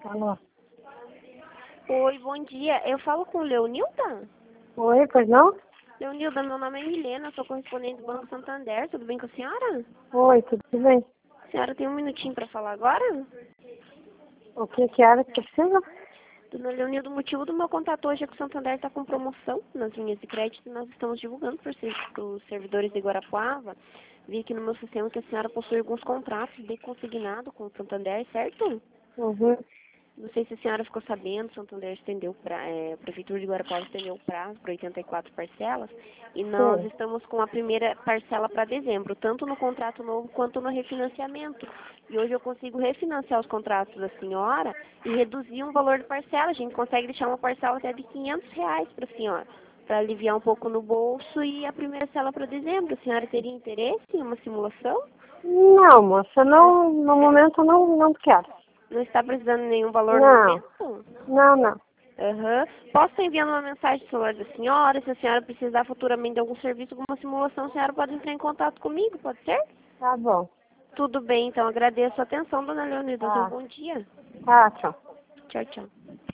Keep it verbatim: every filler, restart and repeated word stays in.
Alô? Oi, bom dia. Eu falo com o Leonilda? Oi, pois não? Leonilda, meu nome é Milena, sou correspondente do Banco Santander. Tudo bem com a senhora? Oi, tudo bem? A senhora tem um minutinho para falar agora? O que que era que precisa? Dona Leonilda, o motivo do meu contato hoje é que o Santander está com promoção nas linhas de crédito e nós estamos divulgando para os servidores de Guarapuava. Vi aqui no meu sistema que a senhora possui alguns contratos de consignado com o Santander, certo? Uhum. Não sei se a senhora ficou sabendo, o Santander estendeu pra, é, a Prefeitura de Guarapuava estendeu o prazo para oitenta e quatro parcelas e nós Sim. estamos com a primeira parcela para dezembro, tanto no contrato novo quanto no refinanciamento. E hoje eu consigo refinanciar os contratos da senhora e reduzir um valor de parcela. A gente consegue deixar uma parcela até de quinhentos reais para a senhora, para aliviar um pouco no bolso e a primeira parcela para dezembro. A senhora teria interesse em uma simulação? Não, moça, não, no momento não, não quero. Não está precisando de nenhum valor no Não, momento? não, não. Aham. Posso estar enviando uma mensagem no celular da senhora? Se a senhora precisar futuramente de algum serviço, alguma simulação, a senhora pode entrar em contato comigo, pode ser? Tá bom. Tudo bem, então agradeço a atenção, dona Leonilda. Tenha um Tá, bom dia. tá, tchau. Tchau, tchau.